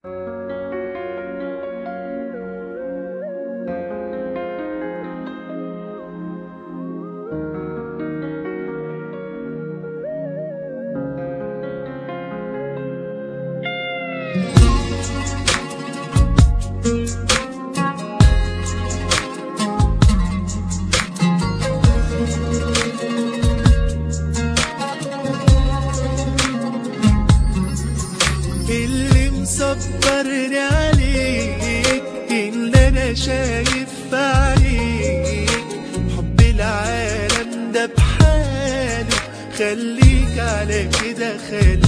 اللي مصبرني عليك ان انا شايف عليك حب العالم ده بحاله، خليك على كده خليك.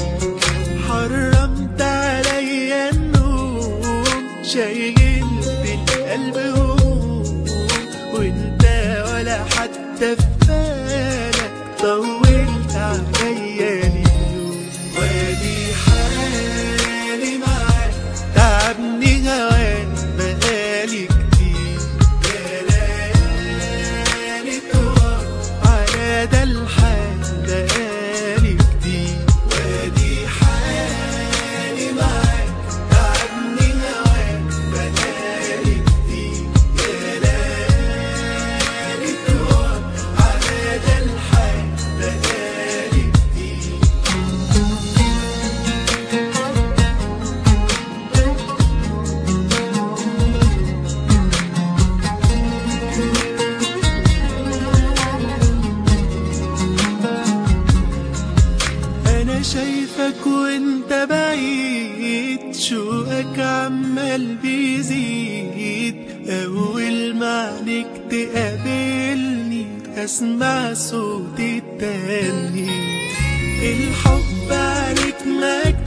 حرمت عليا النوم، شايل بالقلب هموم، وانت ولا حتى في بالك طولت عليا اليوم. وادي حالي معاك تعبني هواك بقالي كتير، يا ليالي طوال على ده الحال بقالي كتير. وادي حالي معاك تعبني هواك بقالي كتير، يا ليالي طوال على ده الحال بقالي كتير. انا شايفك وانت بعيد، شوقك عمال بيزيد. اول ما عليك تقابلني اسمع صوت التاني، الحب عليك مجنون.